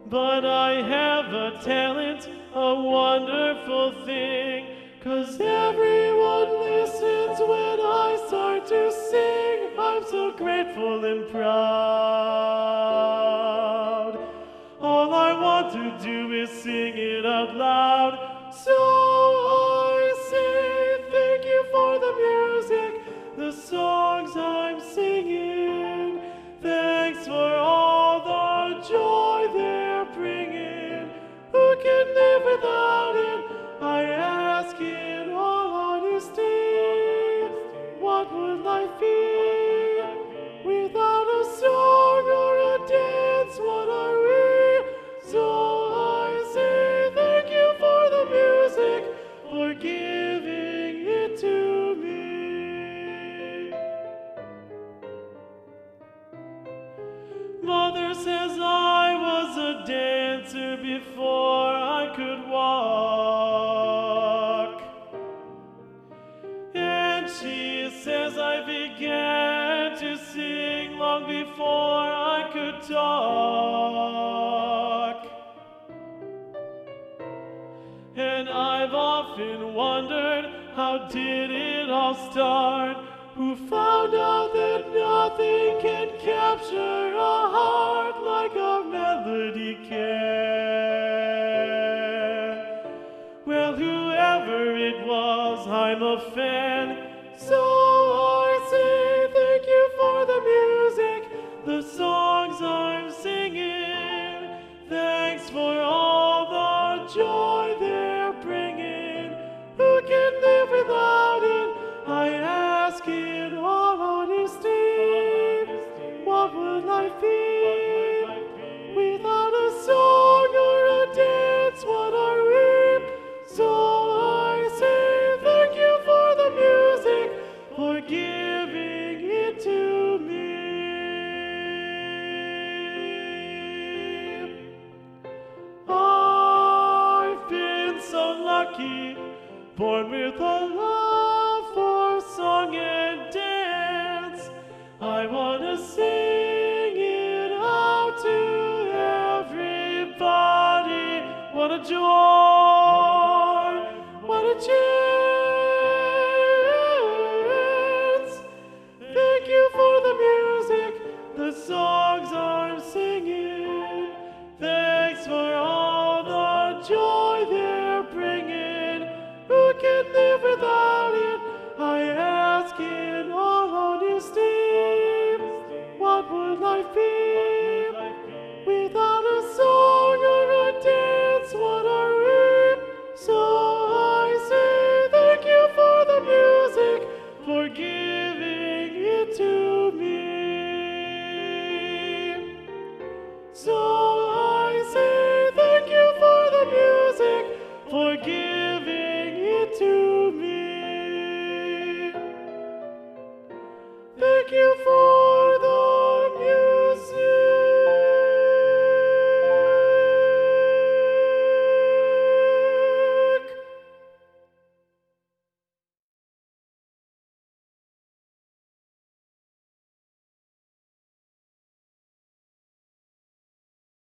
But I have a talent, a wonderful thing, 'cause everyone listens when I start to sing. I'm so grateful and proud. All I want to do is sing it out loud. So I say thank you for the music, the songs I'm singing. Thanks for all the joy they're bringing. Who can live without it? I ask in all honesty. What would life be without a song or a dance? What are we? So I say thank you for the music, for giving it to me. Mother says I was a dancer before I could walk. And she says I began to sing long before I could talk. And I've often wondered, how did it all start? Who found out that nothing can capture a heart like a melody can? Well, whoever it was, I'm a fan. So I say thank you for the music, the songs I'm singing. Thanks for all the joy they're bringing. Who can live without it? I ask in all honesty. What would life be without a song or a dance? What are we? So I say thank you for the music, for giving it to me. I've been so lucky, born with a love for song and dance. I want to sing it out to everybody. What a joy, what a joy.